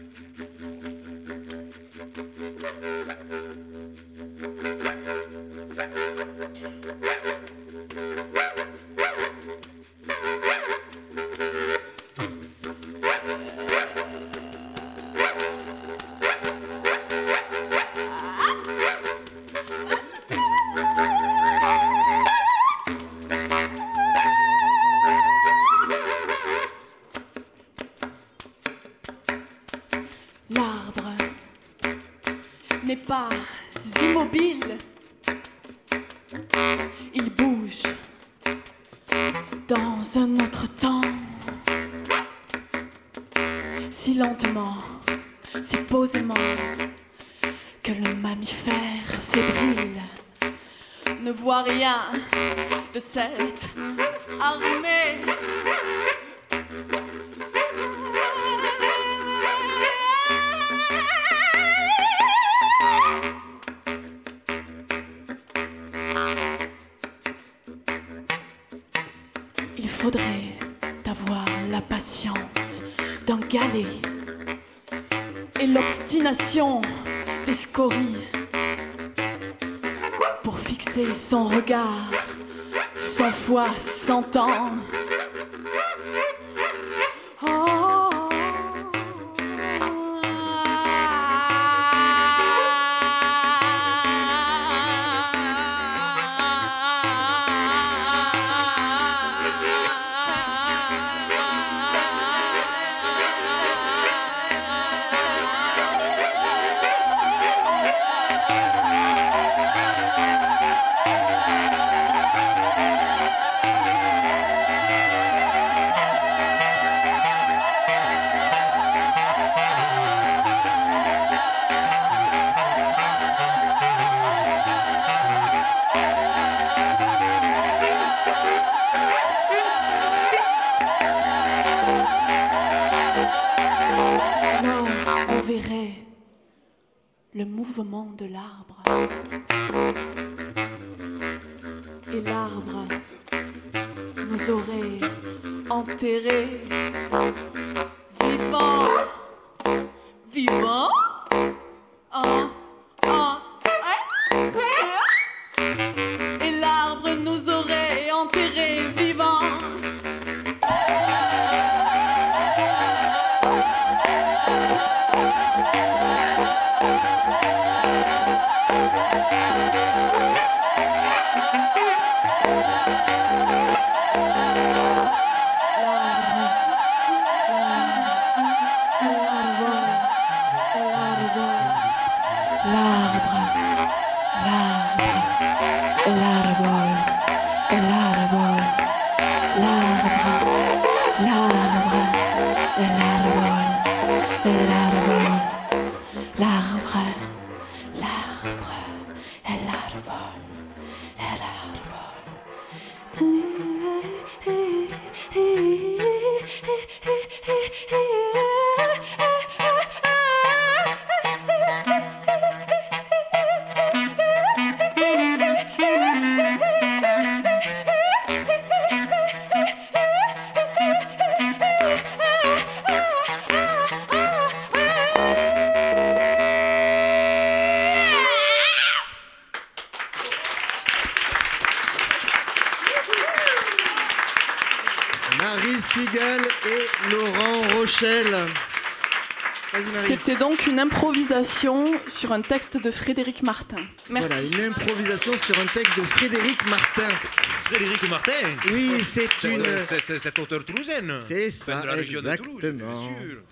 L'arbre n'est pas immobile, il bouge dans un autre temps, si lentement, si posément, que le mammifère fébrile ne voit rien de cette armée. Il faudrait avoir la patience d'un galet et l'obstination des scories pour fixer son regard 100 fois 100 ans. Le mouvement de l'arbre. Et l'arbre nous aurait enterrés vivants. Vivants? Et l'arbre nous aurait enterrés vivants. Marie Segal et Laurent Rochel. C'était donc une improvisation sur un texte de Frédéric Martin. Merci. Voilà, une improvisation sur un texte de Frédéric Martin. Frédéric Martin? Oui, c'est Cet auteur toulousaine. C'est ça, de la région de Toulouse, exactement. bien sûr.